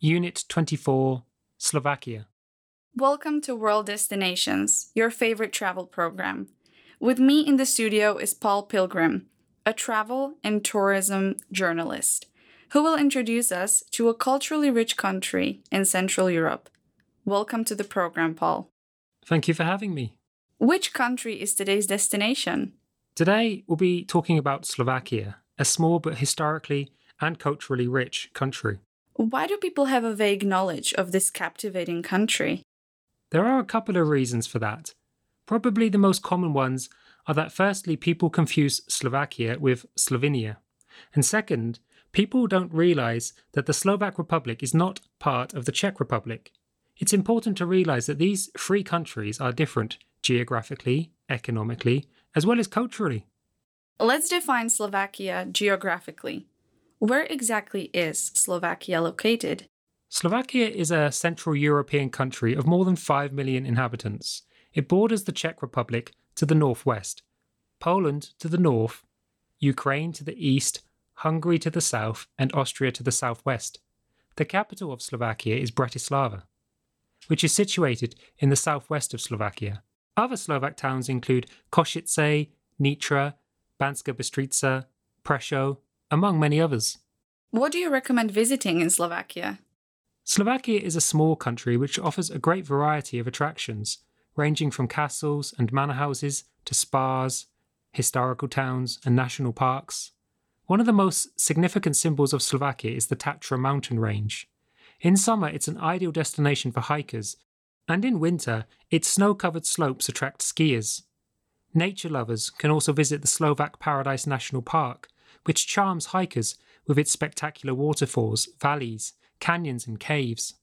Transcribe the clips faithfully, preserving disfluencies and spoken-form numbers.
Unit twenty-four, Slovakia. Welcome to World Destinations, your favorite travel program. With me in the studio is Paul Pilgrim, a travel and tourism journalist, who will introduce us to a culturally rich country in Central Europe. Welcome to the program, Paul. Thank you for having me. Which country is today's destination? Today, we'll be talking about Slovakia, a small but historically and culturally rich country. Why do people have a vague knowledge of this captivating country? There are a couple of reasons for that. Probably the most common ones are that firstly, people confuse Slovakia with Slovenia. And second, people don't realise that the Slovak Republic is not part of the Czech Republic. It's important to realise that these three countries are different geographically, economically, as well as culturally. Let's define Slovakia geographically. Where exactly is Slovakia located? Slovakia is a Central European country of more than five million inhabitants. It borders the Czech Republic to the northwest, Poland to the north, Ukraine to the east, Hungary to the south, and Austria to the southwest. The capital of Slovakia is Bratislava, which is situated in the southwest of Slovakia. Other Slovak towns include Košice, Nitra, Banská Bystrica, Prešov, among many others. What do you recommend visiting in Slovakia? Slovakia is a small country which offers a great variety of attractions, ranging from castles and manor houses to spas, historical towns, and national parks. One of the most significant symbols of Slovakia is the Tatra mountain range. In summer, it's an ideal destination for hikers, and in winter, its snow-covered slopes attract skiers. Nature lovers can also visit the Slovak Paradise National Park, which charms hikers with its spectacular waterfalls, valleys, canyons and caves.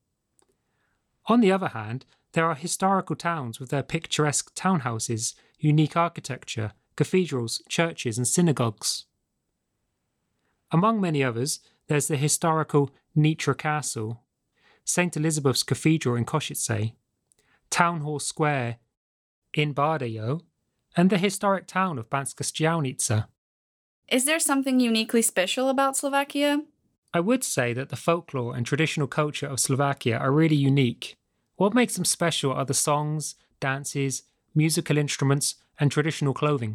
On the other hand, there are historical towns with their picturesque townhouses, unique architecture, cathedrals, churches and synagogues. Among many others, there's the historical Nitra Castle, Saint Elizabeth's Cathedral in Košice, Town Hall Square in Bardejov, and the historic town of Banská Štiavnica. Is there something uniquely special about Slovakia? I would say that the folklore and traditional culture of Slovakia are really unique. What makes them special are the songs, dances, musical instruments, and traditional clothing.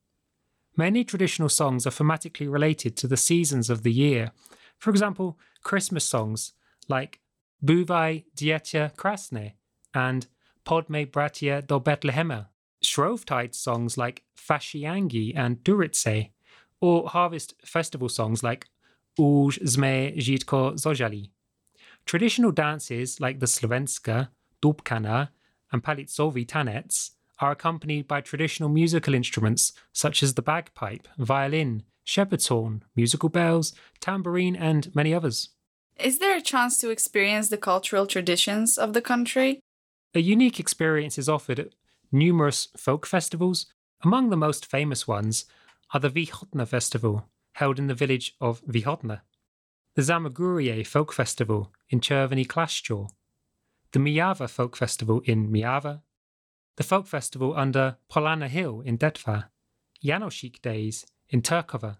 Many traditional songs are thematically related to the seasons of the year. For example, Christmas songs like Búvaj dieťa krásne and Poďme bratia do Betlehema, Shrovetide songs like Fashiangi and Durice, or harvest festival songs like Už sme žitko zožali. Traditional dances like the Slovenska, Dúbkana, and Palitzový tanec are accompanied by traditional musical instruments such as the bagpipe, violin, shepherd's horn, musical bells, tambourine, and many others. Is there a chance to experience the cultural traditions of the country? A unique experience is offered at numerous folk festivals. Among the most famous ones are the Východné Festival, held in the village of Východné, the Zamagurie Folk Festival in Červený Kláštor, the Myjava Folk Festival in Myjava, the Folk Festival under Polana Hill in Detva, Janošík Days in Turkova,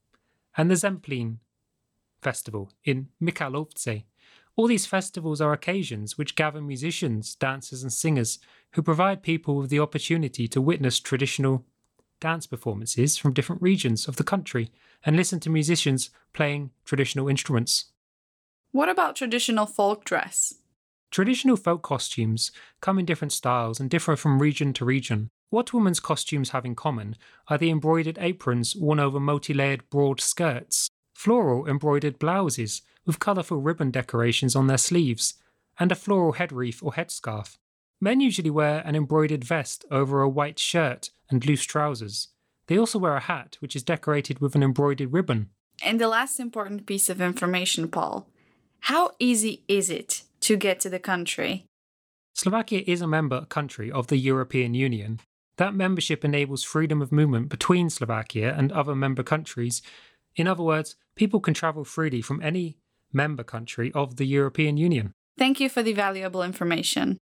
and the Zemplín Festival in Michalovce. All these festivals are occasions which gather musicians, dancers and singers who provide people with the opportunity to witness traditional dance performances from different regions of the country and listen to musicians playing traditional instruments. What about traditional folk dress? Traditional folk costumes come in different styles and differ from region to region. What women's costumes have in common are the embroidered aprons worn over multi-layered broad skirts, floral embroidered blouses with colourful ribbon decorations on their sleeves, and a floral head wreath or headscarf. Men usually wear an embroidered vest over a white shirt and loose trousers. They also wear a hat which is decorated with an embroidered ribbon. And the last important piece of information, Paul. How easy is it to get to the country? Slovakia is a member country of the European Union. That membership enables freedom of movement between Slovakia and other member countries. In other words, people can travel freely from any member country of the European Union. Thank you for the valuable information.